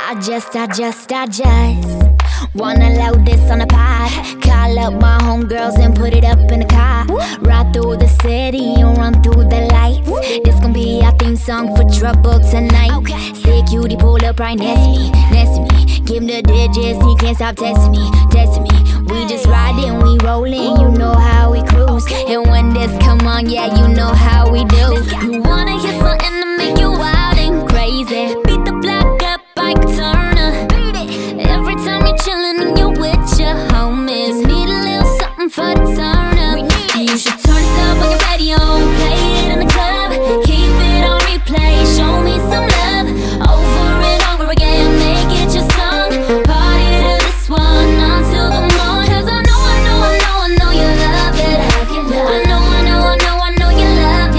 I just wanna load this on a pod. Call up my homegirls and put it up in the car. Ride through the city and run through the lights. This gon' be our theme song for trouble tonight. Say cutie, pull up right next to me, next to me. Give him the digits, he can't stop testing me, testing me. We just riding, we rolling, you know how we cruise. And when this come on, yeah, you know how we do. You wanna hear something to make you wild and crazy? Beat the block up like Turner. Every time you're chillin' and you're with your homies, need a little something for the turn up. You should turn it up on your radio, play it in the club, keep it on replay, show me some love, over and over again, make it your song. Party to this one until the morning. 'Cause I know you love it. I know you love it. I know you love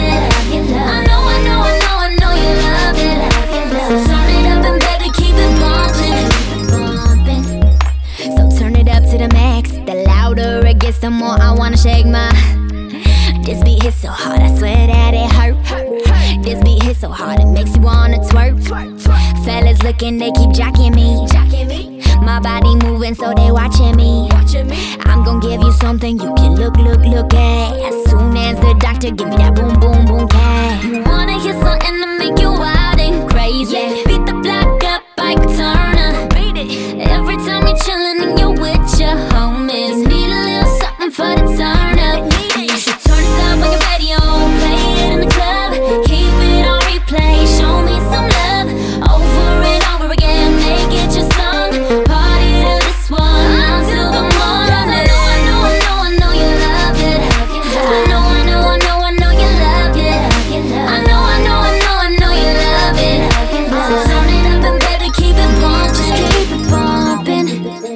it. So turn it up and baby keep it bumpin'. So turn it up to the max. The louder it gets, the more I wanna shake my. This beat hits so hard, I swear that it hurt. This beat hits so hard, it makes you wanna twerk. Fellas looking, they keep jacking me. My body moving, so they watching me. I'm gon' give you something you can look at. As soon as the doctor give me that boom, boom, boom, cat. You wanna hear something to make you wild and crazy? Beat the block up like Turner. Every time you're chillin' and you're with your homies, need a little something for the turn up. You should turn it up on your radio, play it in the club, keep it on replay, show me some love, over and over again, make it your song. Party to this one until the morning. I know you love it. I know you love it. I know you love it. So turn it up and baby keep it bumpin', just keep it bumpin'.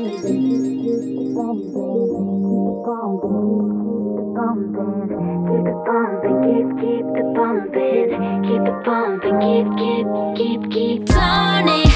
Keep it bumpin', keep it bumpin', keep it bumpin', keep turning.